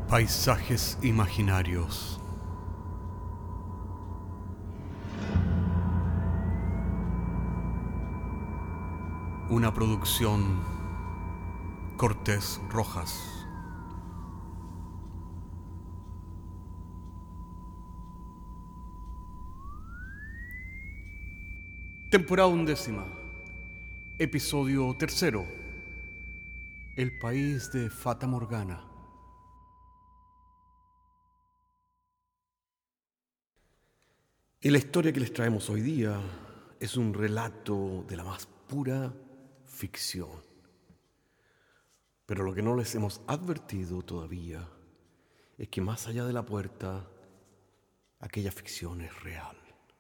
Paisajes imaginarios. Una producción Cortés Rojas. Temporada 11, episodio 3. El país de Fata Morgana. Y la historia que les traemos hoy día es un relato de la más pura ficción. Pero lo que no les hemos advertido todavía es que más allá de la puerta, aquella ficción es real.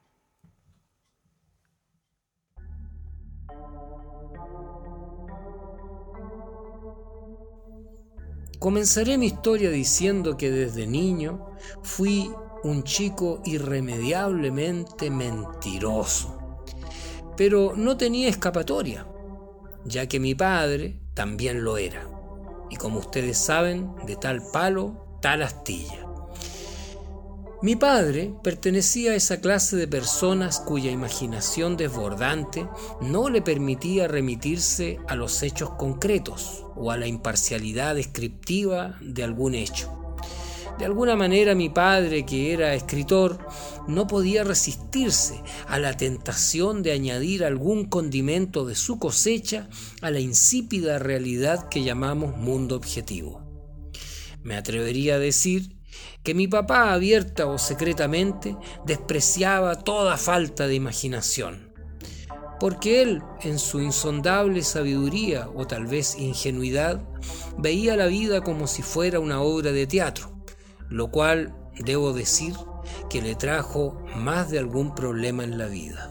Comenzaré mi historia diciendo que desde niño fui un chico irremediablemente mentiroso, pero no tenía escapatoria, ya que mi padre también lo era, y como ustedes saben, de tal palo, tal astilla. Mi padre pertenecía a esa clase de personas cuya imaginación desbordante no le permitía remitirse a los hechos concretos o a la imparcialidad descriptiva de algún hecho. De alguna manera mi padre, que era escritor, no podía resistirse a la tentación de añadir algún condimento de su cosecha a la insípida realidad que llamamos mundo objetivo. Me atrevería a decir que mi papá, abierta o secretamente, despreciaba toda falta de imaginación, porque él, en su insondable sabiduría o tal vez ingenuidad, veía la vida como si fuera una obra de teatro, lo cual, debo decir, que le trajo más de algún problema en la vida.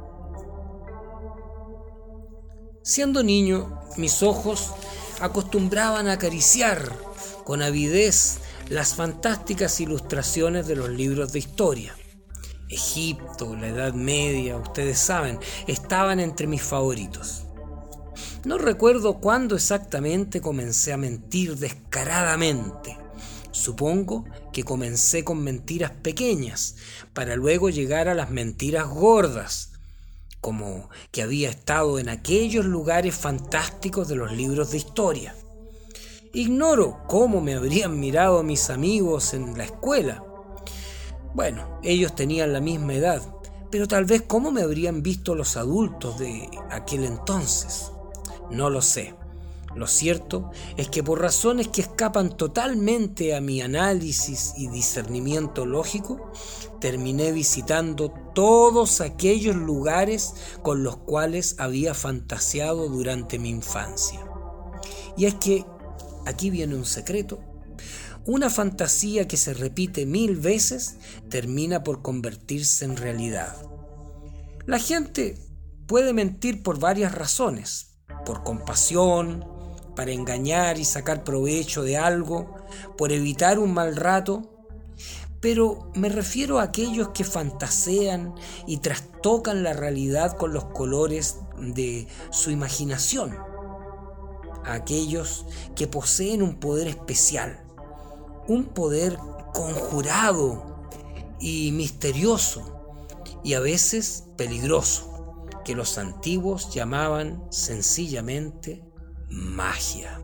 Siendo niño, mis ojos acostumbraban a acariciar con avidez las fantásticas ilustraciones de los libros de historia. Egipto, la Edad Media, ustedes saben, estaban entre mis favoritos. No recuerdo cuándo exactamente comencé a mentir descaradamente. Supongo que comencé con mentiras pequeñas, para luego llegar a las mentiras gordas, como que había estado en aquellos lugares fantásticos de los libros de historia. Ignoro cómo me habrían mirado mis amigos en la escuela. Bueno, ellos tenían la misma edad, pero tal vez cómo me habrían visto los adultos de aquel entonces. No lo sé. Lo cierto es que por razones que escapan totalmente a mi análisis y discernimiento lógico, terminé visitando todos aquellos lugares con los cuales había fantaseado durante mi infancia. Y es que aquí viene un secreto. Una fantasía que se repite 1000 veces termina por convertirse en realidad. La gente puede mentir por varias razones: por compasión, para engañar y sacar provecho de algo, por evitar un mal rato, pero me refiero a aquellos que fantasean y trastocan la realidad con los colores de su imaginación, a aquellos que poseen un poder especial, un poder conjurado y misterioso y a veces peligroso, que los antiguos llamaban sencillamente magia.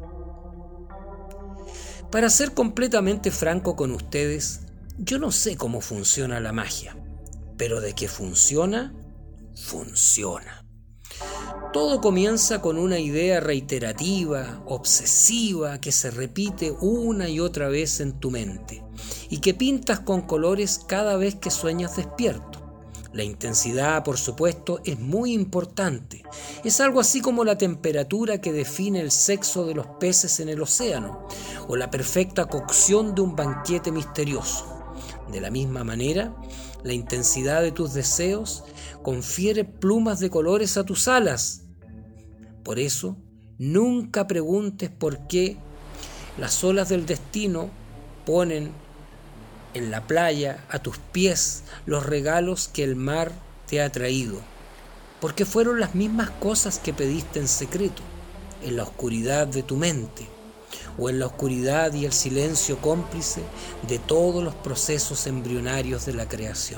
Para ser completamente franco con ustedes, yo no sé cómo funciona la magia, pero de que funciona, funciona. Todo comienza con una idea reiterativa, obsesiva, que se repite una y otra vez en tu mente y que pintas con colores cada vez que sueñas despierto. La intensidad, por supuesto, es muy importante. Es algo así como la temperatura que define el sexo de los peces en el océano, o la perfecta cocción de un banquete misterioso. De la misma manera, la intensidad de tus deseos confiere plumas de colores a tus alas. Por eso, nunca preguntes por qué las olas del destino ponen en la playa a tus pies los regalos que el mar te ha traído, porque fueron las mismas cosas que pediste en secreto, en la oscuridad de tu mente. o en la oscuridad y el silencio cómplice de todos los procesos embrionarios de la creación.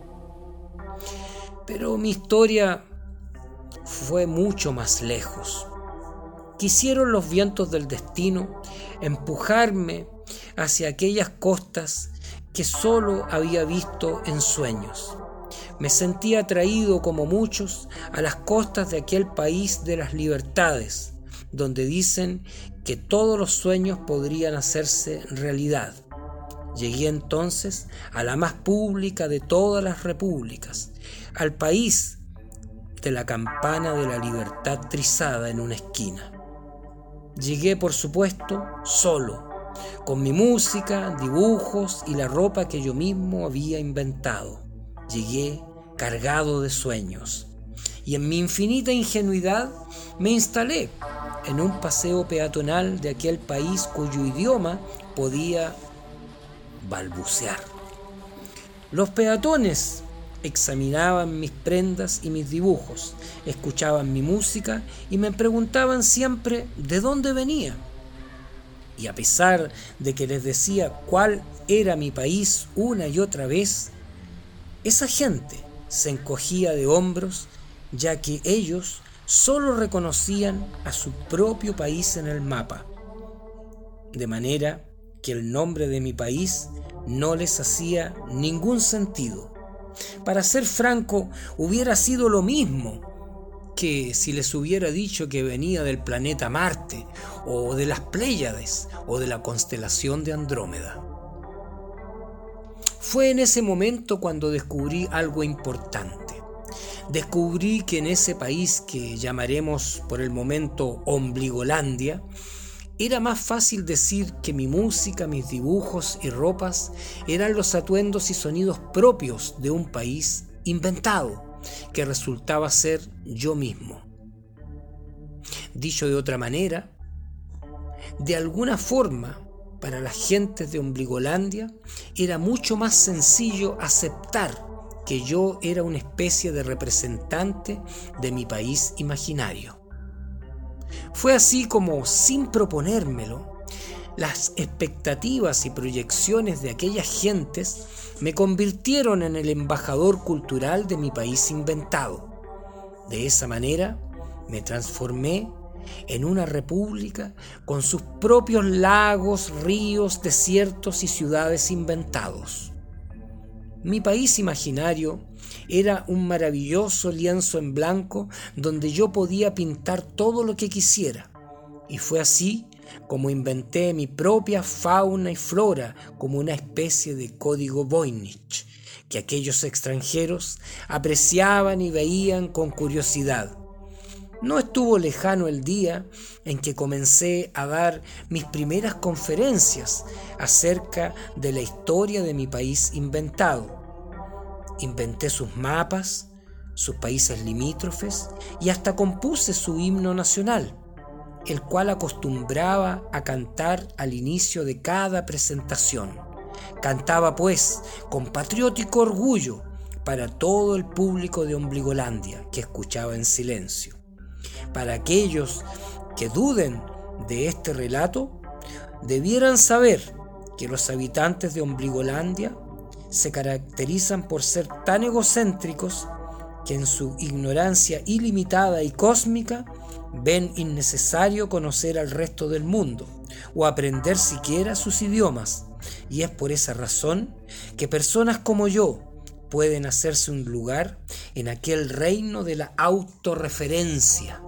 Pero mi historia fue mucho más lejos. Quisieron los vientos del destino empujarme hacia aquellas costas que solo había visto en sueños. Me sentía atraído, como muchos, a las costas de aquel país de las libertades, donde dicen que todos los sueños podrían hacerse realidad. Llegué entonces a la más pública de todas las repúblicas, al país de la campana de la libertad trizada en una esquina. Llegué, por supuesto, solo, con mi música, dibujos y la ropa que yo mismo había inventado. Llegué cargado de sueños, y en mi infinita ingenuidad me instalé en un paseo peatonal de aquel país cuyo idioma podía balbucear. Los peatones examinaban mis prendas y mis dibujos, escuchaban mi música y me preguntaban siempre de dónde venía. Y a pesar de que les decía cuál era mi país una y otra vez, esa gente se encogía de hombros, ya que ellos solo reconocían a su propio país en el mapa, de manera que el nombre de mi país no les hacía ningún sentido. Para ser franco, hubiera sido lo mismo que si les hubiera dicho que venía del planeta Marte, o de las Pléyades, o de la constelación de Andrómeda. Fue en ese momento cuando descubrí algo importante. Descubrí que en ese país que llamaremos por el momento Ombligolandia, era más fácil decir que mi música, mis dibujos y ropas eran los atuendos y sonidos propios de un país inventado, que resultaba ser yo mismo. Dicho de otra manera, de alguna forma, para las gentes de Ombligolandia era mucho más sencillo aceptar que yo era una especie de representante de mi país imaginario. Fue así como, sin proponérmelo, las expectativas y proyecciones de aquellas gentes me convirtieron en el embajador cultural de mi país inventado. De esa manera me transformé en una república con sus propios lagos, ríos, desiertos y ciudades inventados. Mi país imaginario era un maravilloso lienzo en blanco donde yo podía pintar todo lo que quisiera, y fue así como inventé mi propia fauna y flora como una especie de código Voynich que aquellos extranjeros apreciaban y veían con curiosidad. No estuvo lejano el día en que comencé a dar mis primeras conferencias acerca de la historia de mi país inventado. Inventé sus mapas, sus países limítrofes y hasta compuse su himno nacional, el cual acostumbraba a cantar al inicio de cada presentación. Cantaba pues con patriótico orgullo para todo el público de Ombligolandia que escuchaba en silencio. Para aquellos que duden de este relato, debieran saber que los habitantes de Ombligolandia se caracterizan por ser tan egocéntricos que en su ignorancia ilimitada y cósmica ven innecesario conocer al resto del mundo o aprender siquiera sus idiomas, y es por esa razón que personas como yo pueden hacerse un lugar en aquel reino de la autorreferencia.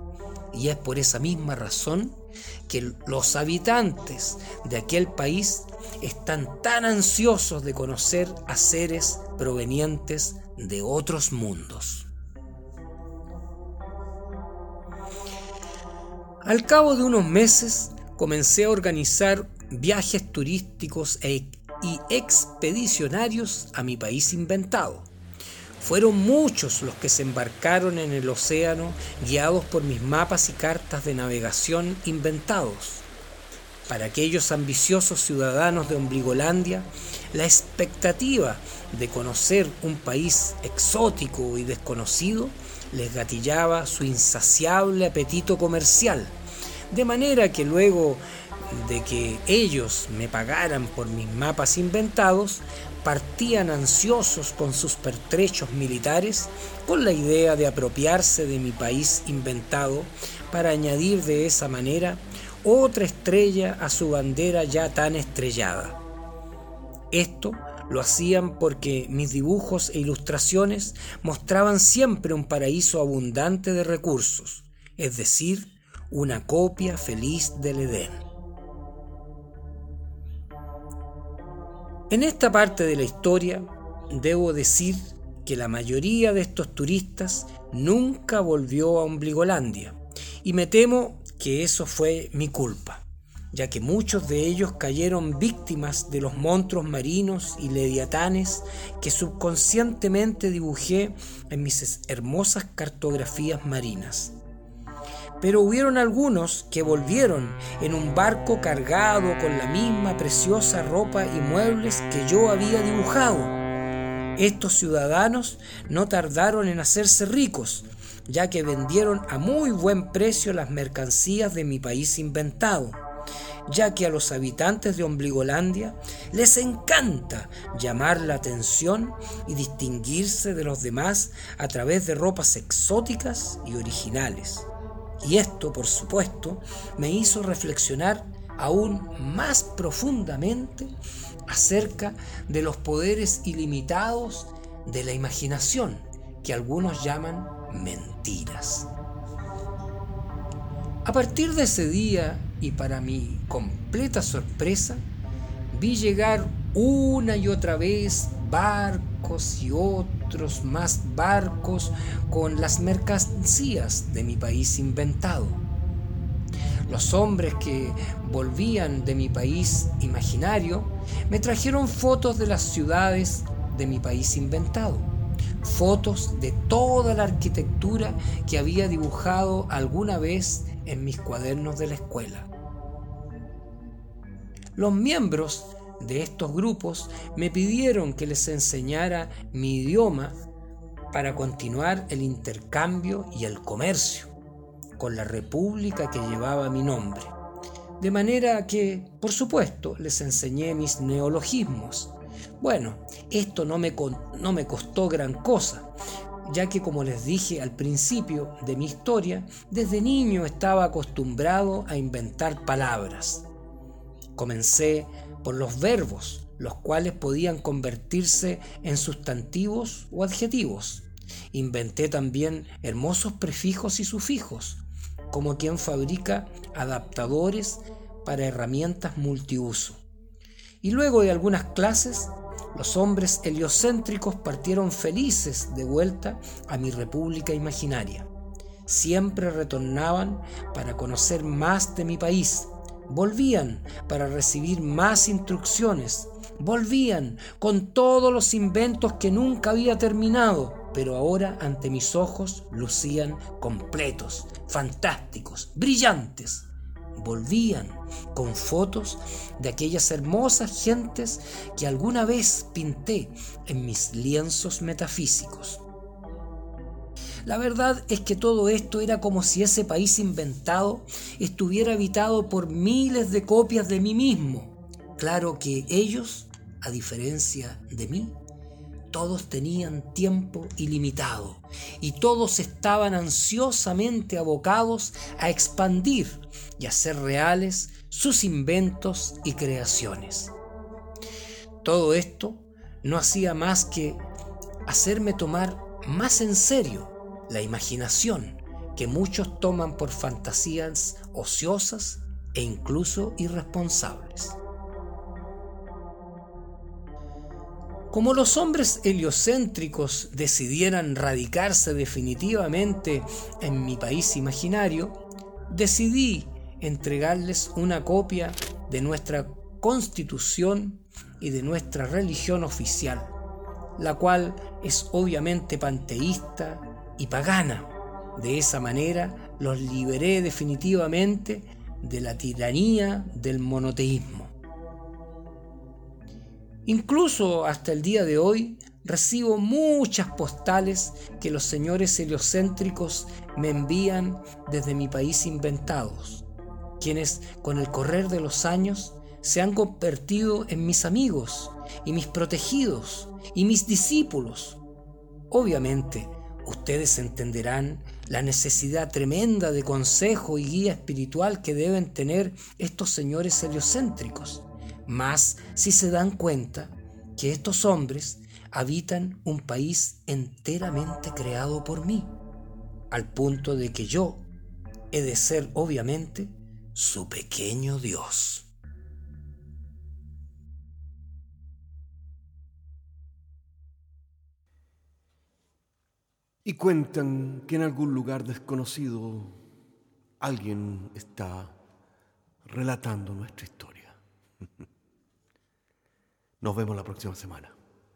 Y es por esa misma razón que los habitantes de aquel país están tan ansiosos de conocer a seres provenientes de otros mundos. Al cabo de unos meses comencé a organizar viajes turísticos y expedicionarios a mi país inventado. Fueron muchos los que se embarcaron en el océano guiados por mis mapas y cartas de navegación inventados. Para aquellos ambiciosos ciudadanos de Ombligolandia, la expectativa de conocer un país exótico y desconocido les gatillaba su insaciable apetito comercial, de manera que luego de que ellos me pagaran por mis mapas inventados, partían ansiosos con sus pertrechos militares con la idea de apropiarse de mi país inventado para añadir de esa manera otra estrella a su bandera ya tan estrellada. Esto lo hacían porque mis dibujos e ilustraciones mostraban siempre un paraíso abundante de recursos, es decir, una copia feliz del Edén. En esta parte de la historia, debo decir que la mayoría de estos turistas nunca volvió a Ombligolandia, y me temo que eso fue mi culpa, ya que muchos de ellos cayeron víctimas de los monstruos marinos y leviatanes que subconscientemente dibujé en mis hermosas cartografías marinas. Pero hubieron algunos que volvieron en un barco cargado con la misma preciosa ropa y muebles que yo había dibujado. Estos ciudadanos no tardaron en hacerse ricos, ya que vendieron a muy buen precio las mercancías de mi país inventado, ya que a los habitantes de Ombligolandia les encanta llamar la atención y distinguirse de los demás a través de ropas exóticas y originales. Y esto, por supuesto, me hizo reflexionar aún más profundamente acerca de los poderes ilimitados de la imaginación, que algunos llaman mentiras. A partir de ese día, y para mi completa sorpresa, vi llegar una y otra vez barcos y otros más barcos con las mercancías de mi país inventado. Los hombres que volvían de mi país imaginario me trajeron fotos de las ciudades de mi país inventado, fotos de toda la arquitectura que había dibujado alguna vez en mis cuadernos de la escuela. Los miembros de estos grupos me pidieron que les enseñara mi idioma para continuar el intercambio y el comercio con la república que llevaba mi nombre. De manera que, por supuesto, les enseñé mis neologismos. Bueno, esto no me costó gran cosa, ya que, como les dije al principio de mi historia, desde niño estaba acostumbrado a inventar palabras. Comencé por los verbos, los cuales podían convertirse en sustantivos o adjetivos. Inventé también hermosos prefijos y sufijos, como quien fabrica adaptadores para herramientas multiuso. Y luego de algunas clases, los hombres heliocéntricos partieron felices de vuelta a mi república imaginaria. Siempre retornaban para conocer más de mi país, volvían para recibir más instrucciones, volvían con todos los inventos que nunca había terminado, pero ahora ante mis ojos lucían completos, fantásticos, brillantes. Volvían con fotos de aquellas hermosas gentes que alguna vez pinté en mis lienzos metafísicos. La verdad es que todo esto era como si ese país inventado estuviera habitado por miles de copias de mí mismo. Claro que ellos, a diferencia de mí, todos tenían tiempo ilimitado y todos estaban ansiosamente abocados a expandir y hacer reales sus inventos y creaciones. Todo esto no hacía más que hacerme tomar más en serio la imaginación, que muchos toman por fantasías ociosas e incluso irresponsables. Como los hombres heliocéntricos decidieran radicarse definitivamente en mi país imaginario, decidí entregarles una copia de nuestra Constitución y de nuestra religión oficial, la cual es obviamente panteísta y pagana. De esa manera los liberé definitivamente de la tiranía del monoteísmo. Incluso hasta el día de hoy recibo muchas postales que los señores heliocéntricos me envían desde mi país inventados, quienes con el correr de los años se han convertido en mis amigos y mis protegidos y mis discípulos. Obviamente, ustedes entenderán la necesidad tremenda de consejo y guía espiritual que deben tener estos señores heliocéntricos, más si se dan cuenta que estos hombres habitan un país enteramente creado por mí, al punto de que yo he de ser, obviamente, su pequeño Dios. Y cuentan que en algún lugar desconocido alguien está relatando nuestra historia. Nos vemos la próxima semana.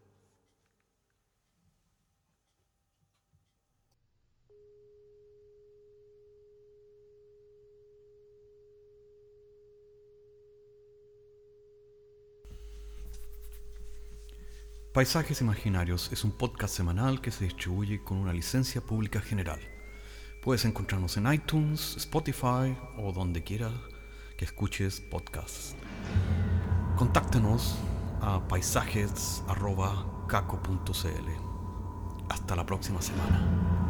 Paisajes Imaginarios es un podcast semanal que se distribuye con una licencia pública general. Puedes encontrarnos en iTunes, Spotify o donde quiera que escuches podcasts. Contáctanos a paisajes@caco.cl. Hasta la próxima semana.